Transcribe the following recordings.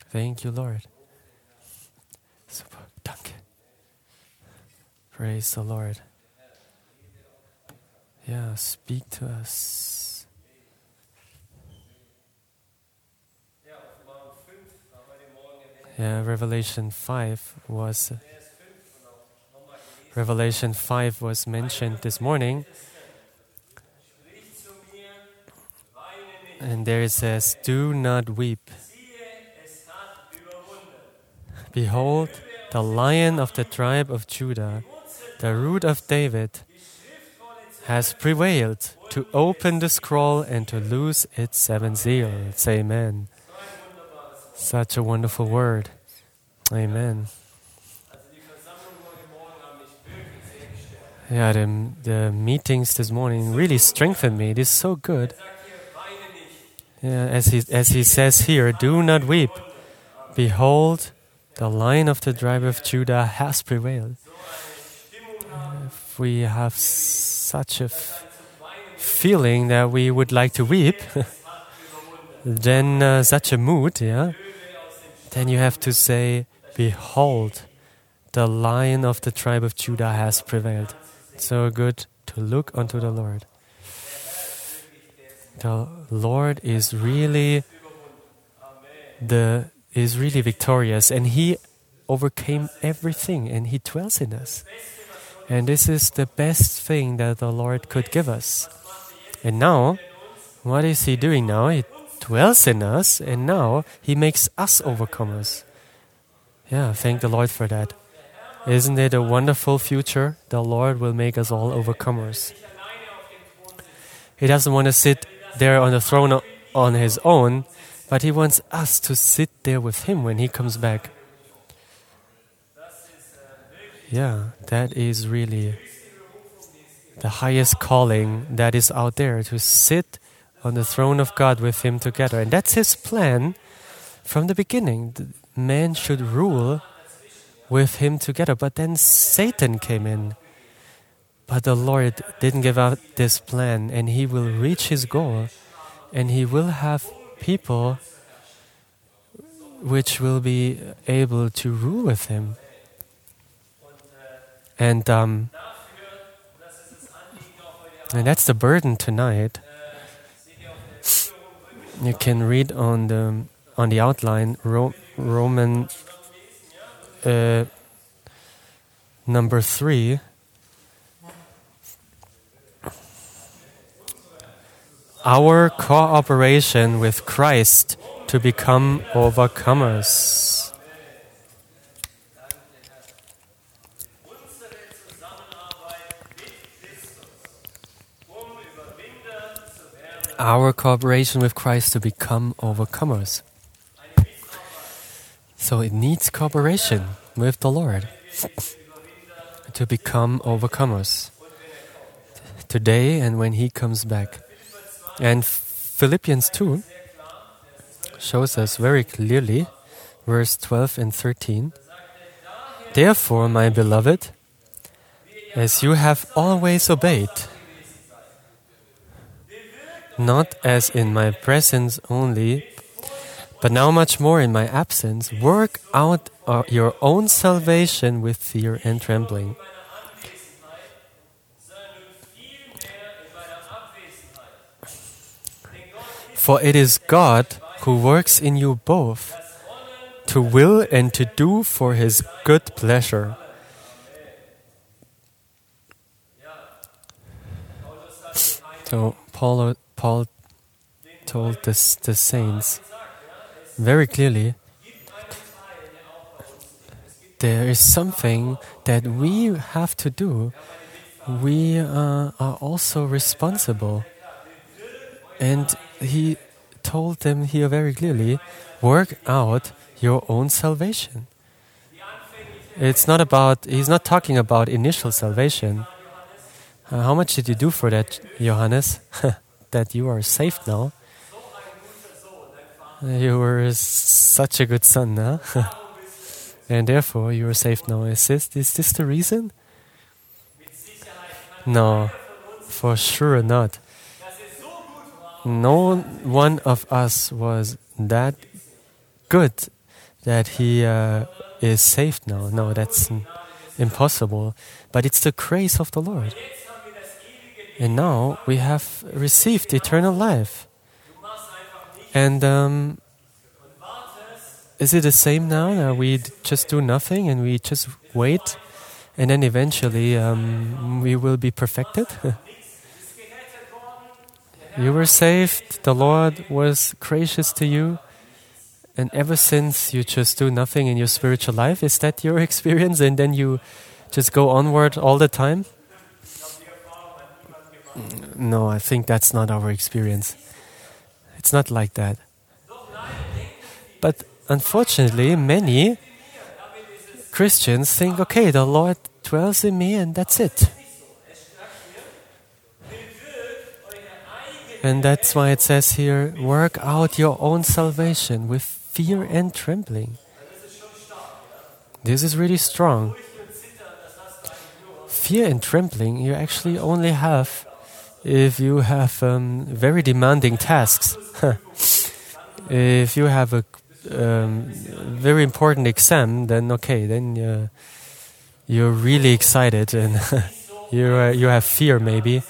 Thank you, Lord. Super. Danke. Praise the Lord. Yeah, speak to us. Yeah, Revelation 5 was mentioned this morning. And there it says, "Do not weep. Behold, the Lion of the tribe of Judah, the Root of David, has prevailed to open the scroll and to loose its 7 seals." Amen. Such a wonderful word. Amen. Yeah, the meetings this morning really strengthened me. It is so good. Yeah, as he says here, "Do not weep. Behold, the Lion of the tribe of Judah has prevailed." If we have such a feeling that we would like to weep, then such a mood, yeah, then you have to say, "Behold, the Lion of the tribe of Judah has prevailed." So good to look unto the Lord. The Lord is really victorious, and He overcame everything, and He dwells in us. And this is the best thing that the Lord could give us. And now, what is He doing now? He dwells in us, and now He makes us overcomers. Yeah, thank the Lord for that. Isn't it a wonderful future? The Lord will make us all overcomers. He doesn't want to sit there on the throne on His own, but He wants us to sit there with Him when He comes back. Yeah, that is really the highest calling that is out there, to sit on the throne of God with Him together. And that's His plan from the beginning. Man should rule with Him together. But then Satan came in. But the Lord didn't give up this plan, and He will reach His goal, and He will have people which will be able to rule with Him. And that's the burden tonight. You can read on the outline Roman number 3. Our cooperation with Christ to become overcomers. Our cooperation with Christ to become overcomers. So it needs cooperation with the Lord to become overcomers today and when He comes back. And Philippians 2 shows us very clearly, verse 12 and 13. "Therefore, my beloved, as you have always obeyed, not as in my presence only, but now much more in my absence, work out your own salvation with fear and trembling. For it is God who works in you both, to will and to do for His good pleasure." So Paul told the saints very clearly, there is something that we have to do. We are also responsible. And he told them here very clearly, work out your own salvation. He's not talking about initial salvation. How much did you do for that, Johannes? That you are saved now? You were such a good son, huh? And therefore you are saved now. Is this the reason? No, for sure not. No one of us was that good that he is saved now. No, that's impossible. But it's the grace of the Lord. And now we have received eternal life. And is it the same now? That we just do nothing and we just wait, and then eventually we will be perfected? You were saved, the Lord was gracious to you, and ever since you just do nothing in your spiritual life. Is that your experience? And then you just go onward all the time? No, I think that's not our experience. It's not like that. But unfortunately, many Christians think, okay, the Lord dwells in me and that's it. And that's why it says here, work out your own salvation with fear and trembling. This is really strong. Fear and trembling you actually only have if you have very demanding tasks. If you have a very important exam, then okay, then you're really excited and you have fear maybe.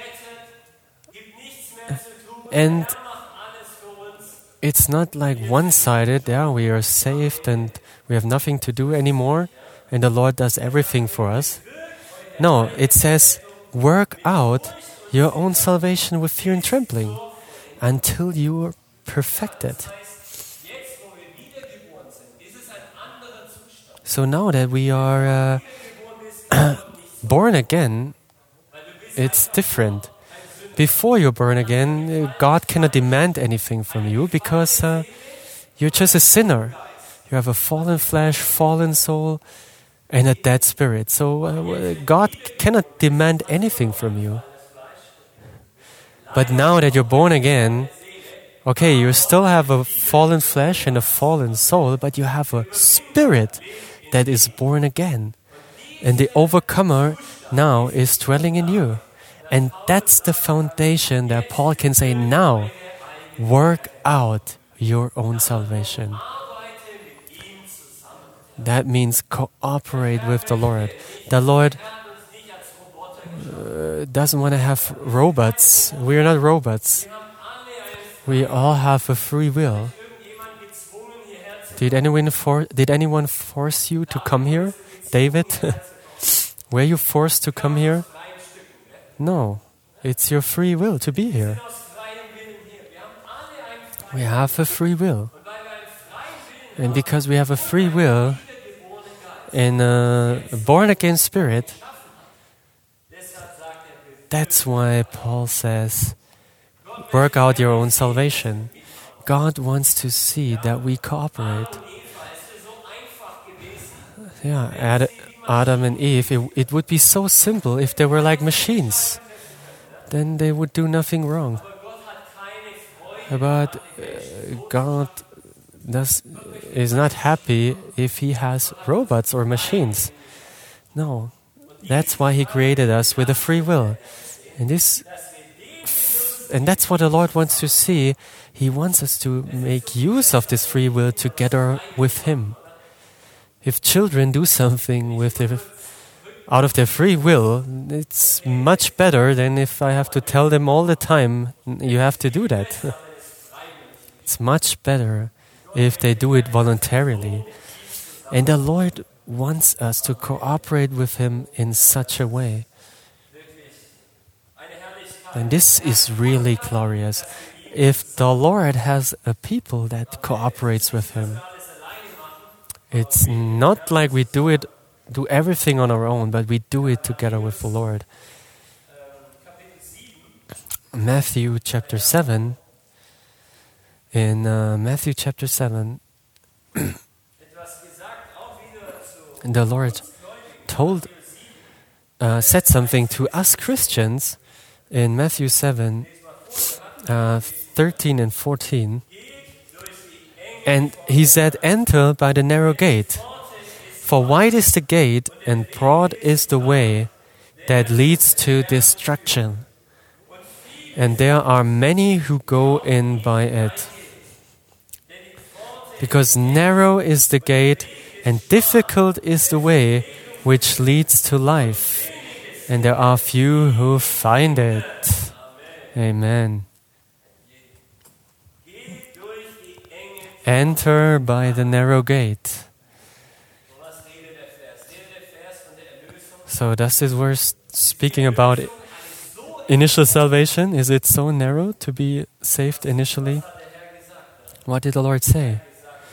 And it's not like one-sided, we are saved and we have nothing to do anymore and the Lord does everything for us. No, it says, work out your own salvation with fear and trembling until you are perfected. So now that we are born again, it's different. Before you're born again, God cannot demand anything from you because you're just a sinner. You have a fallen flesh, fallen soul, and a dead spirit. So God cannot demand anything from you. But now that you're born again, okay, you still have a fallen flesh and a fallen soul, but you have a spirit that is born again. And the overcomer now is dwelling in you. And that's the foundation that Paul can say, now, work out your own salvation. That means cooperate with the Lord. The Lord doesn't want to have robots. We are not robots. We all have a free will. Did anyone force you to come here? David? Were you forced to come here? No, it's your free will to be here. We have a free will. And because we have a free will and a born-again spirit, that's why Paul says, work out your own salvation. God wants to see that we cooperate. Yeah, Adam and Eve, it would be so simple if they were like machines. Then they would do nothing wrong. But God is not happy if He has robots or machines. No, that's why He created us with a free will. And that's what the Lord wants to see. He wants us to make use of this free will together with Him. If children do something out of their free will, it's much better than if I have to tell them all the time, you have to do that. It's much better if they do it voluntarily. And the Lord wants us to cooperate with Him in such a way. And this is really glorious. If the Lord has a people that cooperates with Him, it's not like we do everything on our own, but we do it together with the Lord. Matthew chapter 7. In Matthew chapter 7, the Lord said something to us Christians in Matthew 7, 13 and 14. And He said, enter by the narrow gate. For wide is the gate and broad is the way that leads to destruction. And there are many who go in by it. Because narrow is the gate and difficult is the way which leads to life, and there are few who find it. Amen. Enter by the narrow gate. So does this verse speaking about initial salvation? Is it so narrow to be saved initially? What did the Lord say?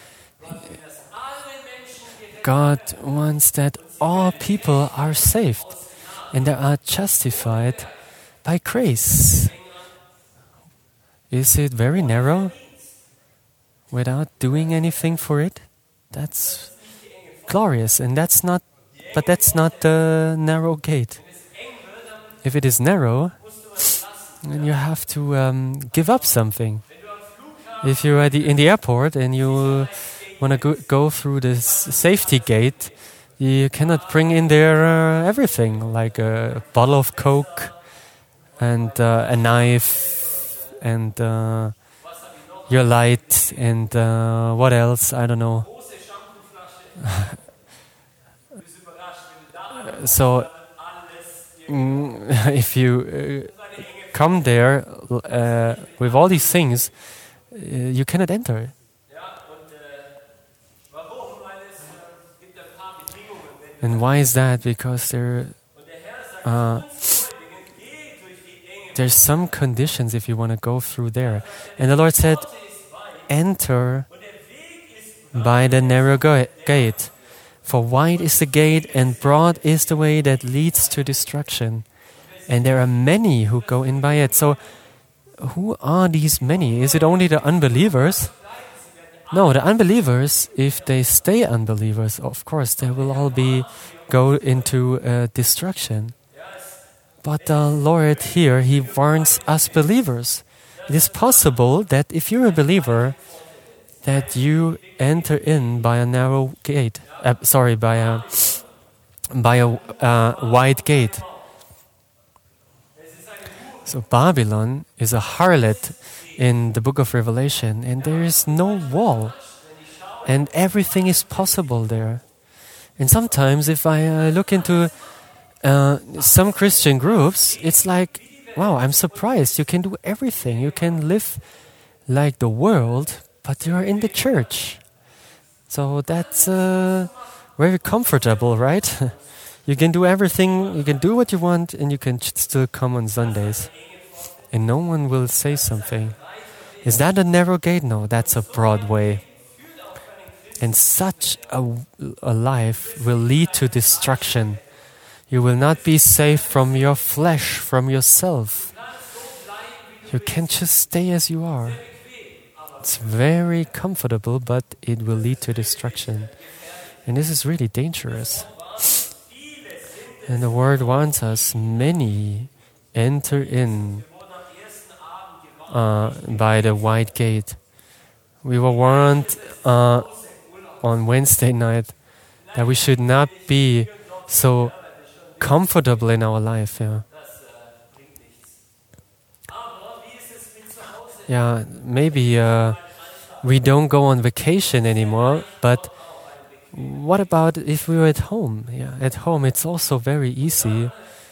God wants that all people are saved and they are justified by grace. Is it very narrow without doing anything for it? That's glorious, and that's not the narrow gate. If it is narrow, then you have to give up something. If you're in the airport and you want to go through this safety gate, you cannot bring in there everything, like a bottle of Coke and a knife and your light and what else? I don't know. So if you come there with all these things, you cannot enter. And why is that? Because there's some conditions if you want to go through there. And the Lord said, enter by the narrow gate. For wide is the gate and broad is the way that leads to destruction. And there are many who go in by it. So who are these many? Is it only the unbelievers? No, the unbelievers, if they stay unbelievers, of course, they will all go into destruction. But the Lord here, He warns us believers. It is possible that if you're a believer, that you enter in by a narrow gate. By a wide gate. So Babylon is a harlot in the book of Revelation, and there is no wall, and everything is possible there. And sometimes, if I look into some Christian groups, it's like, wow, I'm surprised. You can do everything. You can live like the world, but you are in the church. So that's very comfortable, right? You can do everything, you can do what you want, and you can still come on Sundays. And no one will say something. Is that a narrow gate? No, that's a broad way. And such a life will lead to destruction. You will not be safe from your flesh, from yourself. You can't just stay as you are. It's very comfortable, but it will lead to destruction. And this is really dangerous. And the Word wants us, many enter in by the wide gate. We were warned on Wednesday night that we should not be so comfortable in our life. Yeah, maybe we don't go on vacation anymore, but what about if we were at home? Yeah, at home it's also very easy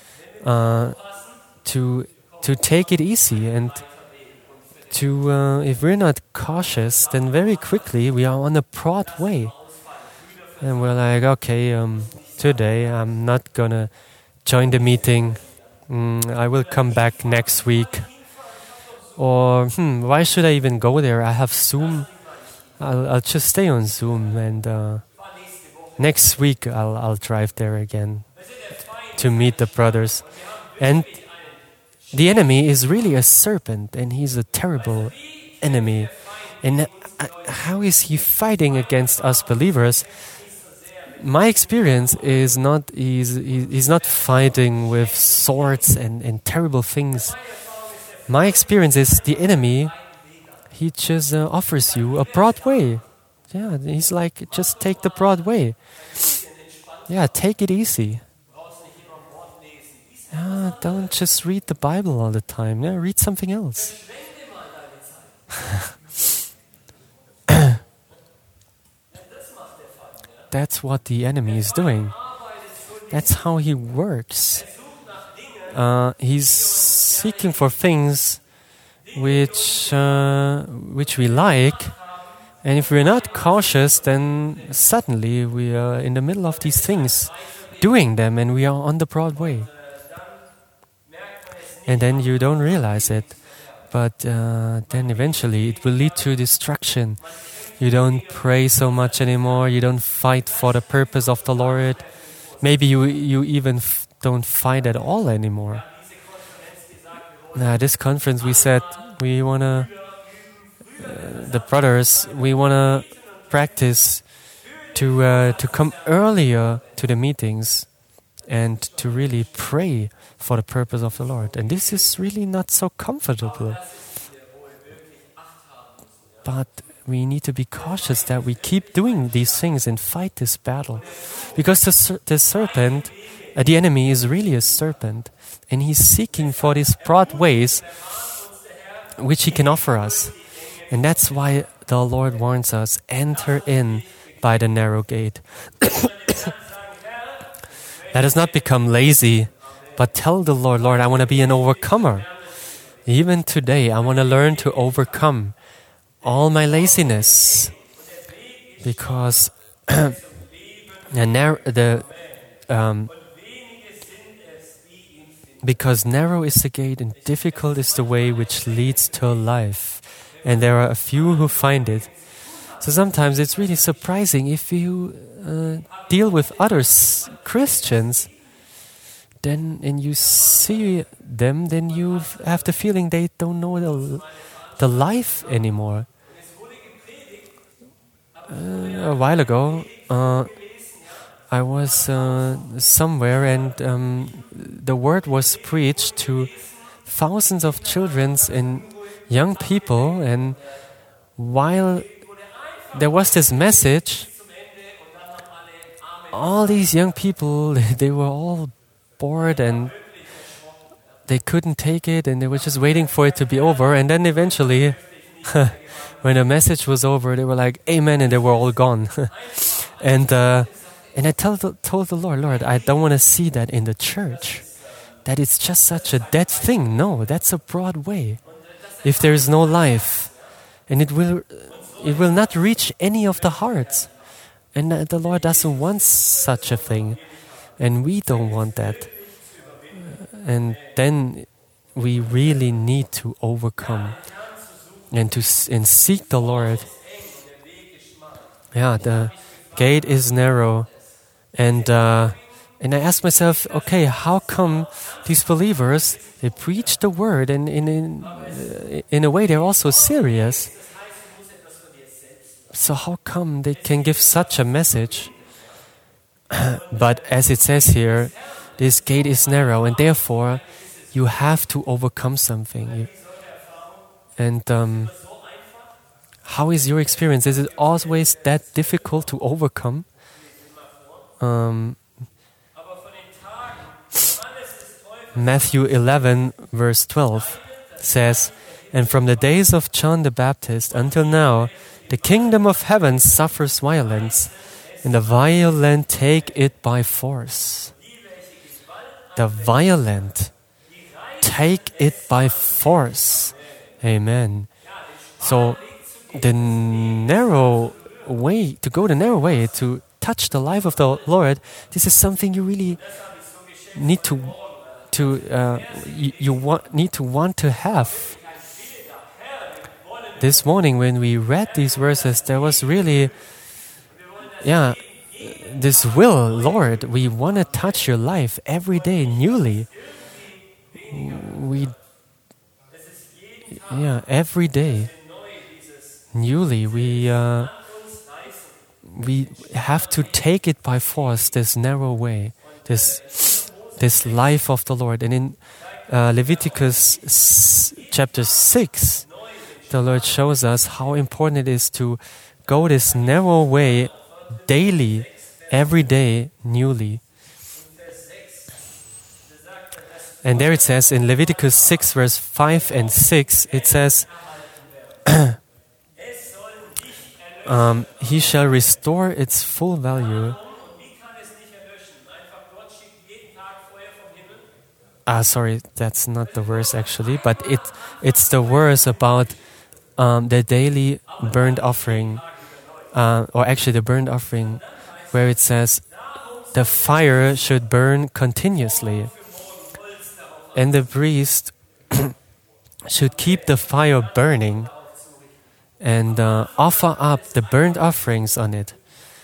to take it easy, and to if we're not cautious, then very quickly we are on a broad way, and we're like, okay, today I'm not gonna join the meeting. I will come back next week. Or why should I even go there? I have Zoom. I'll just stay on Zoom, and next week I'll drive there again to meet the brothers. And the enemy is really a serpent, and he's a terrible enemy. And how is he fighting against us believers? My experience is not he's not fighting with swords and terrible things. My experience is the enemy, he just offers you a broad way. Yeah, he's like, just take the broad way. Yeah, take it easy. Yeah, don't just read the Bible all the time. Yeah, read something else. that's what the enemy is doing. That's how he works. He's seeking for things which we like, and if we're not cautious, then suddenly we are in the middle of these things, doing them, and we are on the broad way. And then you don't realize it, but then eventually it will lead to destruction. You don't pray so much anymore. You don't fight for the purpose of the Lord. Maybe you even don't fight at all anymore. This conference, we said we want to, the brothers, we want to practice to come earlier to the meetings and to really pray for the purpose of the Lord. And this is really not so comfortable. But we need to be cautious that we keep doing these things and fight this battle. Because the serpent, the enemy is really a serpent. And he's seeking for these broad ways which he can offer us. And that's why the Lord warns us, enter in by the narrow gate. Let us not become lazy, but tell the Lord, Lord, I want to be an overcomer. Even today, I want to learn to overcome all my laziness. Because because narrow is the gate and difficult is the way which leads to life. And there are a few who find it. So sometimes it's really surprising if you deal with others, Christians, and you see them, then you have the feeling they don't know the life anymore. A while ago, I was somewhere and the word was preached to thousands of children and young people, and while there was this message, all these young people, they were all bored and they couldn't take it and they were just waiting for it to be over, and then eventually when the message was over, they were like, Amen, and they were all gone. And I told the Lord, I don't want to see that in the church. That it's just such a dead thing. No, that's a broad way. If there is no life, and it will not reach any of the hearts. And the Lord doesn't want such a thing. And we don't want that. And then we really need to overcome and seek the Lord. Yeah, the gate is narrow. And I asked myself, okay, how come these believers, they preach the word and in a way they're also serious. So how come they can give such a message? But as it says here, this gate is narrow and therefore you have to overcome something. And how is your experience? Is it always that difficult to overcome? Matthew 11 verse 12 says, "And from the days of John the Baptist until now, the kingdom of heaven suffers violence, and the violent take it by force." The violent take it by force. Amen. So the narrow way, to go the narrow way, to touch the life of the Lord, this is something you really need to want to have. This morning when we read these verses, there was really, this will, Lord, we want to touch your life every day newly. Every day newly, we have to take it by force, this narrow way, this life of the Lord. And in Leviticus chapter 6, the Lord shows us how important it is to go this narrow way daily, every day, newly. And there it says in Leviticus 6 verse 5 and 6, it says, he shall restore its full value. Sorry, that's not the verse actually, but it's the verse about the daily burnt offering, or actually the burnt offering, where it says the fire should burn continuously, and the priest should keep the fire burning and offer up the burnt offerings on it.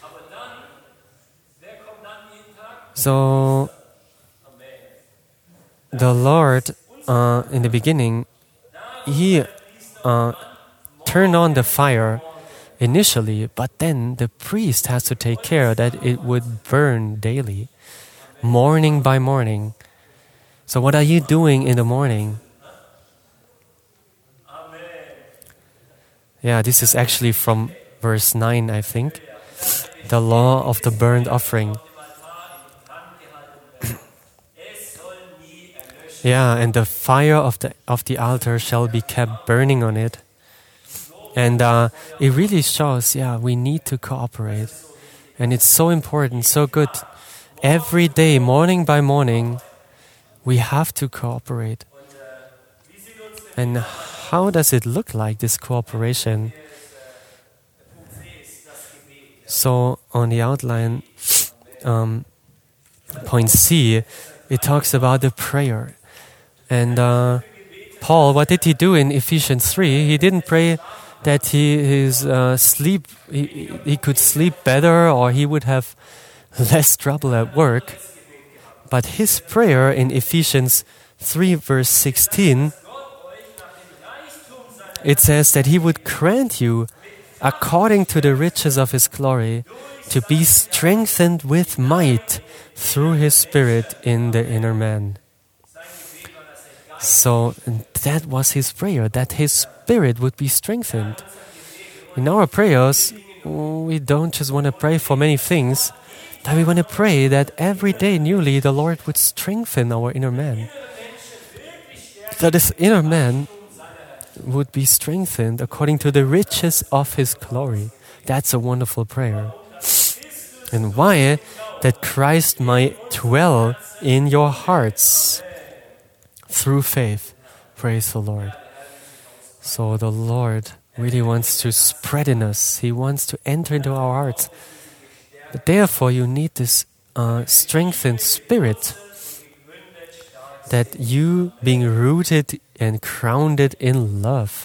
So the Lord, in the beginning, He turned on the fire initially, but then the priest has to take care that it would burn daily, morning by morning. So what are you doing in the morning? Yeah, this is actually from verse 9, I think. The law of the burnt offering. Yeah, and the fire of the altar shall be kept burning on it. And it really shows, we need to cooperate. And it's so important, so good. Every day, morning by morning, we have to cooperate. And how does it look like, this cooperation? So on the outline, point C, it talks about the prayer. And Paul, what did he do in Ephesians 3? He didn't pray that he could sleep better or he would have less trouble at work. But his prayer in Ephesians 3 verse 16, it says that he would grant you, according to the riches of his glory, to be strengthened with might through his Spirit in the inner man. So that was his prayer, that his spirit would be strengthened. In our prayers, we don't just want to pray for many things, but we want to pray that every day newly the Lord would strengthen our inner man. That this inner man would be strengthened according to the riches of his glory. That's a wonderful prayer. And why? That Christ might dwell in your hearts through faith. Praise the Lord. So the Lord really wants to spread in us. He wants to enter into our hearts. But therefore, you need this strengthened spirit, that you being rooted and grounded in love.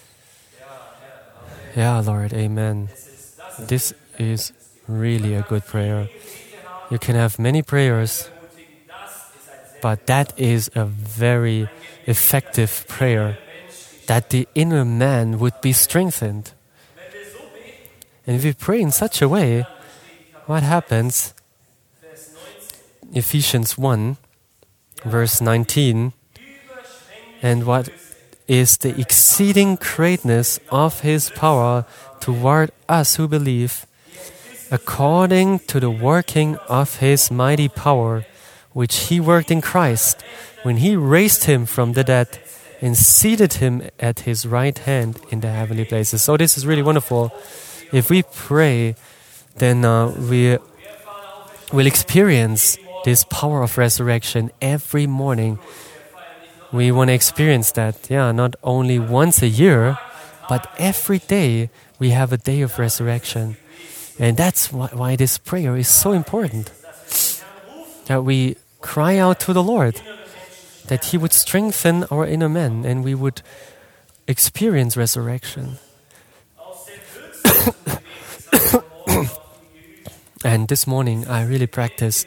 Yeah, Lord, amen. This is really a good prayer. You can have many prayers, but that is a very effective prayer, that the inner man would be strengthened. And if we pray in such a way, what happens? Ephesians 1, verse 19, and what is the exceeding greatness of his power toward us who believe, according to the working of his mighty power, which he worked in Christ, when he raised him from the dead and seated him at his right hand in the heavenly places. So this is really wonderful. If we pray, then we will experience this power of resurrection every morning. We want to experience that, not only once a year, but every day we have a day of resurrection. And that's why this prayer is so important. That we cry out to the Lord, that He would strengthen our inner man and we would experience resurrection. And this morning I really practiced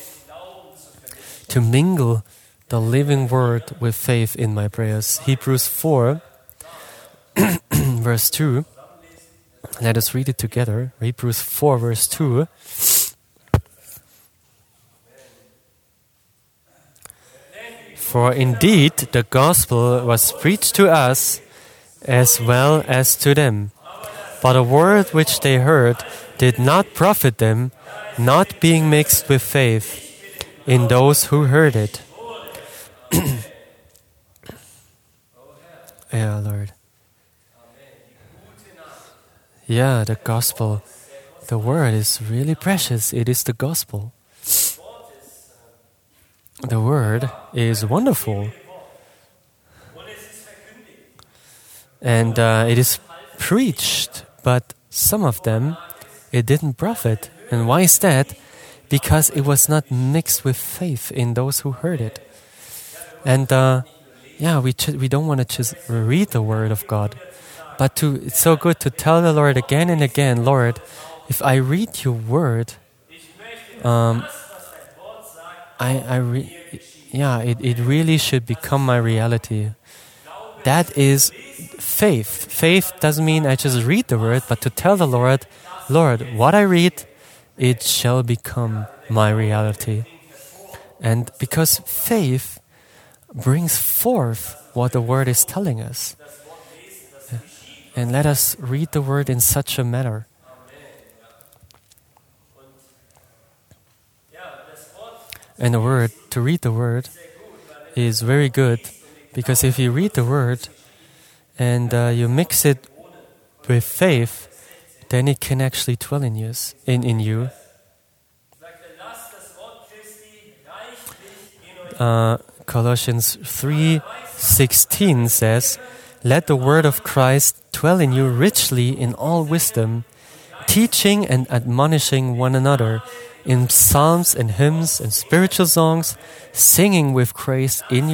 to mingle the living word with faith in my prayers. Hebrews 4, verse 2. Let us read it together. Hebrews 4, verse 2. For indeed the gospel was preached to us as well as to them. But the word which they heard did not profit them, not being mixed with faith in those who heard it. Yeah, Lord. Yeah, the gospel. The word is really precious. It is the gospel. The word is wonderful. And it is preached, but some of them, it didn't profit. And why is that? Because it was not mixed with faith in those who heard it. And we don't want to just read the word of God, but it's so good to tell the Lord again and again, Lord, if I read your word, it really should become my reality. That is faith. Faith doesn't mean I just read the word, but to tell the Lord, Lord, what I read, it shall become my reality. And because faith brings forth what the word is telling us. And let us read the word in such a manner. And to read the word is very good, because if you read the word and you mix it with faith, then it can actually dwell in you. Colossians 3:16 says, "Let the word of Christ dwell in you richly in all wisdom, teaching and admonishing one another in psalms and hymns and spiritual songs, singing with grace in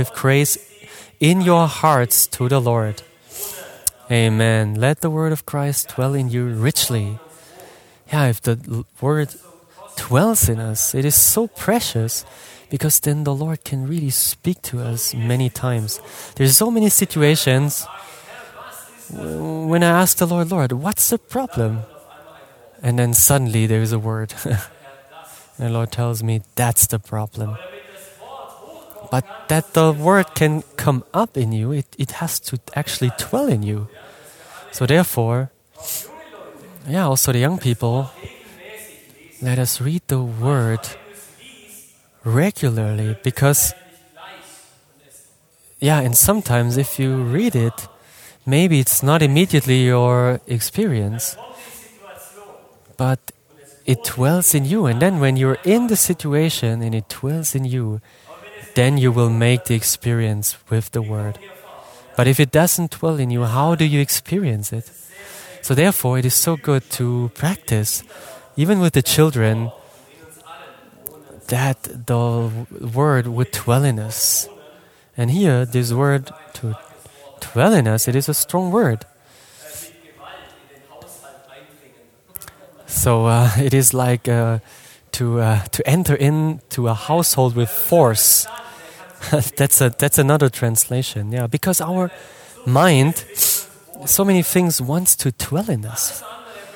your hearts to the Lord." Amen. Let the word of Christ dwell in you richly. Yeah, if the word dwells in us, it is so precious, because then the Lord can really speak to us many times. There's so many situations when I ask the Lord, what's the problem? And then suddenly there is a word. And the Lord tells me, that's the problem. But that the word can come up in you, it has to actually dwell in you. So therefore, also the young people, let us read the word regularly, because and sometimes if you read it, maybe it's not immediately your experience, but it dwells in you. And then when you're in the situation and it dwells in you, then you will make the experience with the word. But if it doesn't dwell in you, how do you experience it? So therefore, it is so good to practice, even with the children, that the word would dwell in us. And here, this word to dwell in us, it is a strong word. So it is like to enter into a household with force. That's another translation. Yeah, because our mind, so many things wants to dwell in us.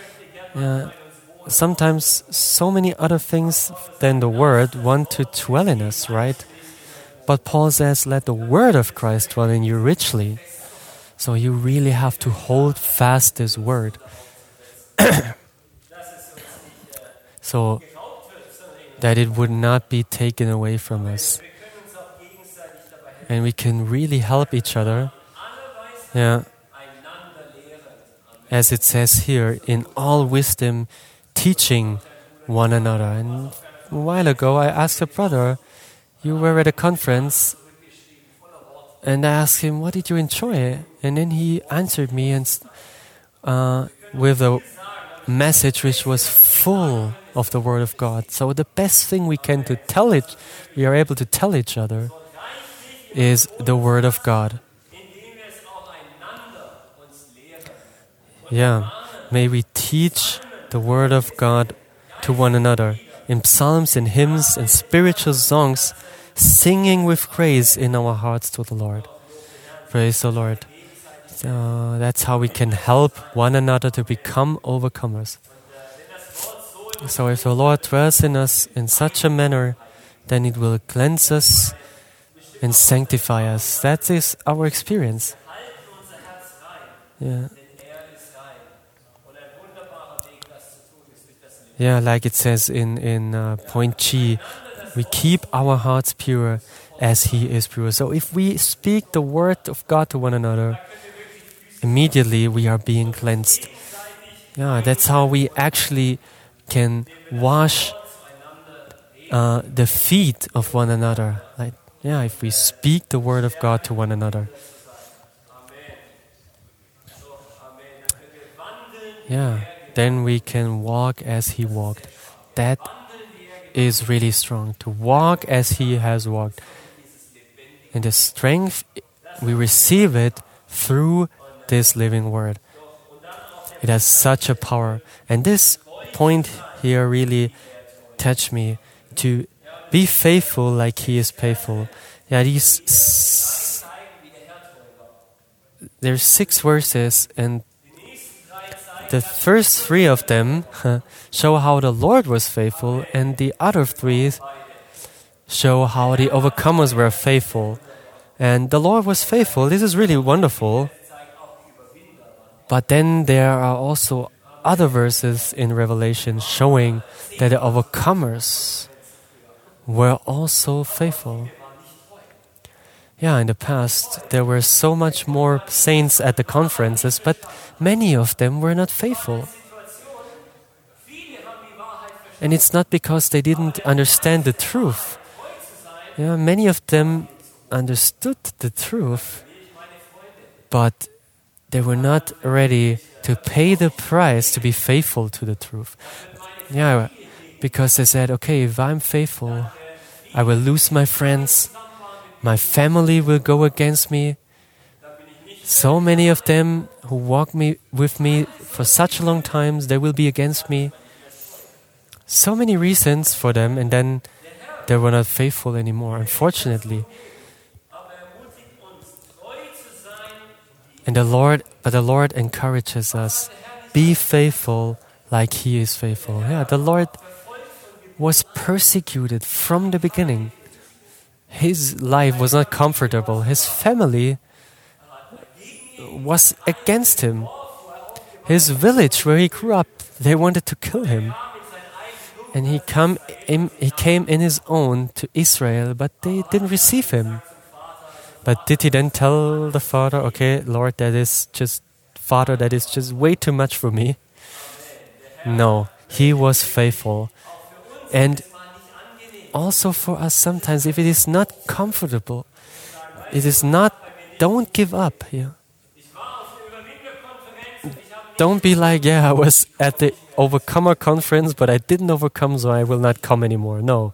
Sometimes so many other things than the word want to dwell in us, right? But Paul says, let the word of Christ dwell in you richly. So you really have to hold fast this word. So that it would not be taken away from us. And we can really help each other. Yeah. As it says here, in all wisdom, teaching one another. And a while ago, I asked a brother, you were at a conference, and I asked him, what did you enjoy? And then he answered me with a message which was full of the Word of God. So the best thing we are able to tell each other, is the Word of God. Yeah, may we teach the Word of God to one another in psalms and hymns and spiritual songs, singing with grace in our hearts to the Lord. Praise the Lord. So that's how we can help one another to become overcomers. So if the Lord dwells in us in such a manner, then it will cleanse us and sanctify us. That is our experience. Yeah. Yeah, like it says in point G, we keep our hearts pure as He is pure. So if we speak the word of God to one another, immediately we are being cleansed. Yeah, that's how we actually can wash the feet of one another. Like, yeah, if we speak the word of God to one another. Yeah, then we can walk as He walked. That is really strong, to walk as He has walked. And the strength, we receive it through this living word. It has such a power. And this point here really touched me, to be faithful like He is faithful. Yeah, there's 6 verses, and the first 3 of them show how the Lord was faithful, and the other 3 show how the overcomers were faithful. And the Lord was faithful. This is really wonderful. But then there are also other verses in Revelation showing that the overcomers were also faithful. Yeah, in the past, there were so much more saints at the conferences, but many of them were not faithful. And it's not because they didn't understand the truth. Yeah, many of them understood the truth, but they were not ready to pay the price to be faithful to the truth. Yeah, because they said, okay, if I'm faithful, I will lose my friends. My family will go against me. So many of them who walk with me for such a long time, they will be against me. So many reasons for them, and then they were not faithful anymore, unfortunately. And the Lord encourages us, be faithful like He is faithful. Yeah, the Lord was persecuted from the beginning. His life was not comfortable. His family was against Him. His village where He grew up, they wanted to kill Him. And He came in His own to Israel, but they didn't receive Him. But did He then tell the Father, okay, Lord, that is just way too much for me? No, He was faithful. And also for us sometimes, if it is not comfortable, don't give up. Yeah. Don't be like, I was at the Overcomer conference, but I didn't overcome, so I will not come anymore. No.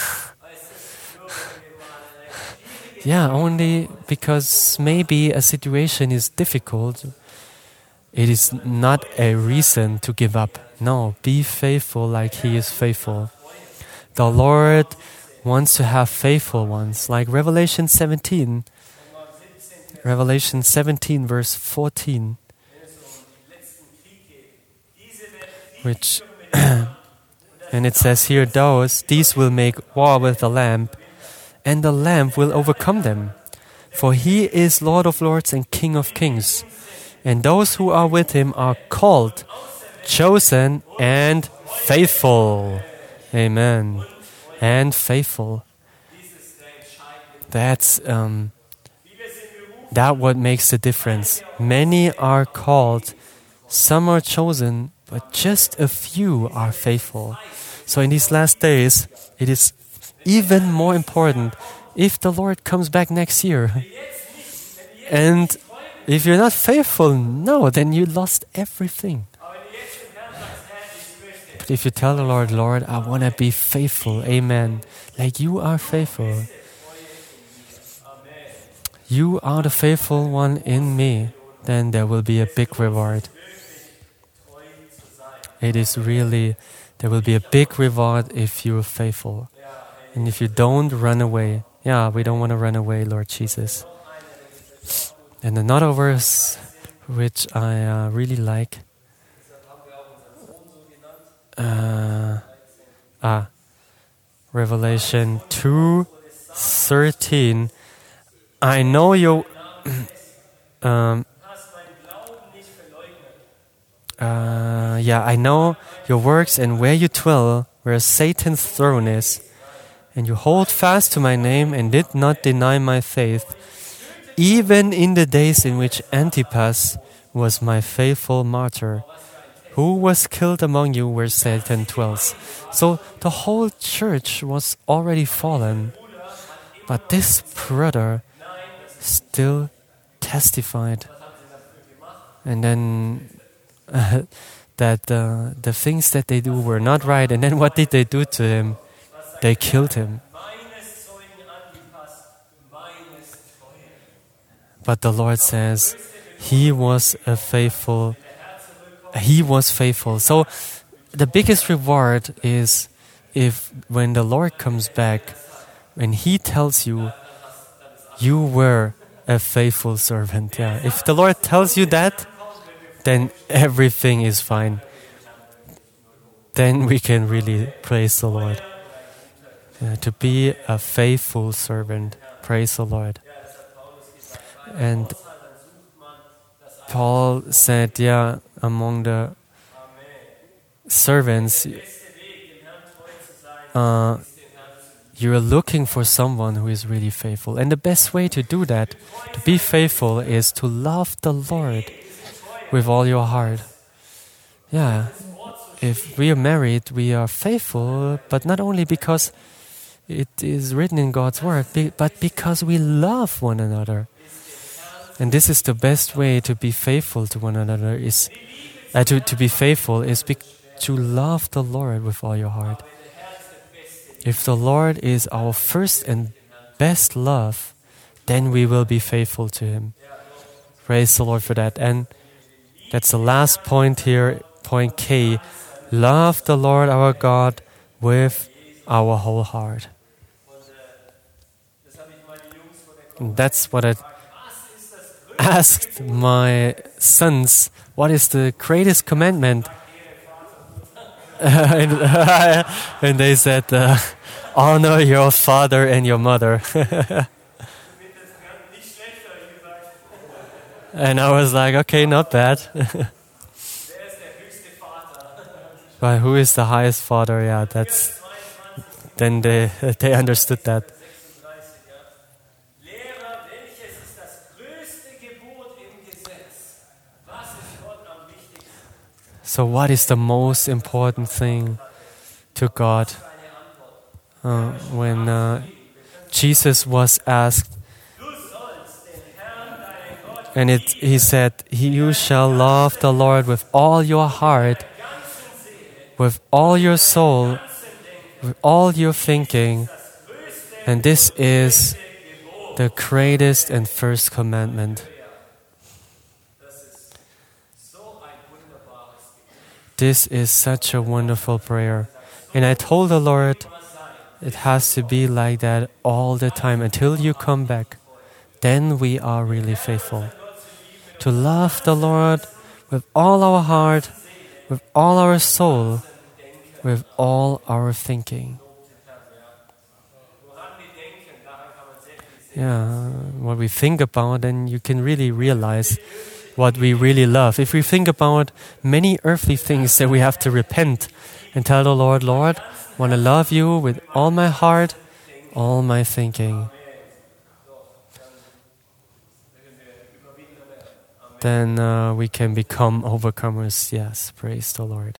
Yeah, only because maybe a situation is difficult, it is not a reason to give up. No, be faithful like He is faithful. The Lord wants to have faithful ones, like Revelation 17. Revelation 17, verse 14. Which, and it says here, these will make war with the Lamb, and the Lamb will overcome them. For He is Lord of lords and King of kings. And those who are with Him are called, chosen, and faithful. Amen. And faithful. That's that what makes the difference. Many are called, some are chosen, but just a few are faithful. So in these last days, it is even more important if the Lord comes back next year. And if you're not faithful, then you lost everything. But if you tell the Lord, Lord, I want to be faithful, amen, like you are faithful. You are the faithful one in me, then there will be a big reward. There will be a big reward if you are faithful. And if you don't, run away. Yeah, we don't want to run away, Lord Jesus. And another verse which I really like. Revelation 2:13. I know your I know your works and where you dwell, where Satan's throne is, and you hold fast to my name and did not deny my faith, even in the days in which Antipas was my faithful martyr, Who was killed among you where Satan dwells? So the whole church was already fallen. But this brother still testified. And then that the things that they do were not right. And then what did they do to him? They killed him. But the Lord says he was faithful. So the biggest reward is if when the Lord comes back, when he tells you, you were a faithful servant. Yeah. If the Lord tells you that, then everything is fine. Then we can really praise the Lord. To be a faithful servant. Praise the Lord. And Paul said, among the servants, you're looking for someone who is really faithful. And the best way to do that, to be faithful, is to love the Lord with all your heart. Yeah, if we are married, we are faithful, but not only because it is written in God's word, but because we love one another. And this is the best way to be faithful to one another, is to be faithful is to love the Lord with all your heart. If the Lord is our first and best love, then we will be faithful to Him. Praise the Lord for that. And that's the last point here, point K. Love the Lord our God with our whole heart. And that's what I asked my sons, what is the greatest commandment? And they said, honor your father and your mother. And I was like, okay, not bad. But who is the highest father? Yeah, then they understood that. So what is the most important thing to God? When Jesus was asked, and he said, you shall love the Lord with all your heart, with all your soul, with all your thinking. And this is the greatest and first commandment. This is such a wonderful prayer. And I told the Lord, it has to be like that all the time until you come back. Then we are really faithful. To love the Lord with all our heart, with all our soul, with all our thinking. Yeah, what we think about, then you can really realize what we really love. If we think about many earthly things, that we have to repent and tell the Lord, Lord, I want to love you with all my heart, all my thinking. Then we can become overcomers. Yes, praise the Lord.